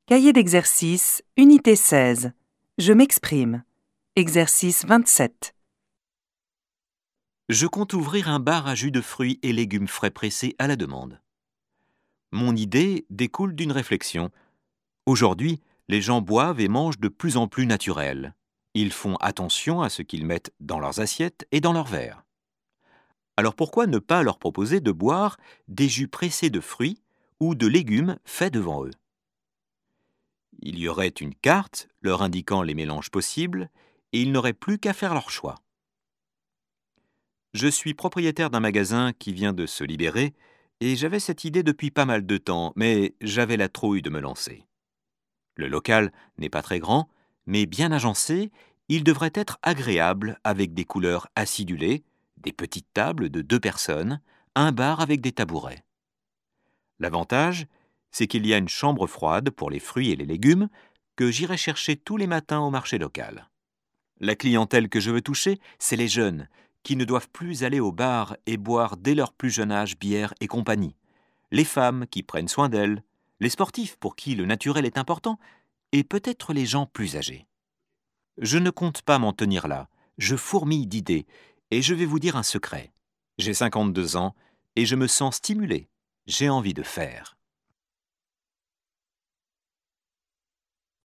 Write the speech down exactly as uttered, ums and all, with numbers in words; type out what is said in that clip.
Cahier d'exercice, unité seize. Je m'exprime. Exercice vingt-sept. Je compte ouvrir un bar à jus de fruits et légumes frais pressés à la demande. Mon idée découle d'une réflexion. Aujourd'hui, les gens boivent et mangent de plus en plus naturel. Ils font attention à ce qu'ils mettent dans leurs assiettes et dans leurs verres. Alors pourquoi ne pas leur proposer de boire des jus pressés de fruits ou de légumes faits devant eux? Il y aurait une carte leur indiquant les mélanges possibles et ils n'auraient plus qu'à faire leur choix. Je suis propriétaire d'un magasin qui vient de se libérer et j'avais cette idée depuis pas mal de temps, mais j'avais la trouille de me lancer. Le local n'est pas très grand, mais bien agencé, il devrait être agréable avec des couleurs acidulées, des petites tables de deux personnes, un bar avec des tabourets. L'avantage, c'est qu'il y a une chambre froide pour les fruits et les légumes que j'irai chercher tous les matins au marché local. La clientèle que je veux toucher, c'est les jeunes, qui ne doivent plus aller au bar et boire dès leur plus jeune âge bière et compagnie, les femmes qui prennent soin d'elles, les sportifs pour qui le naturel est important, et peut-être les gens plus âgés. Je ne compte pas m'en tenir là, je fourmille d'idées, et je vais vous dire un secret. J'ai cinquante-deux ans, et je me sens stimulé, j'ai envie de faire.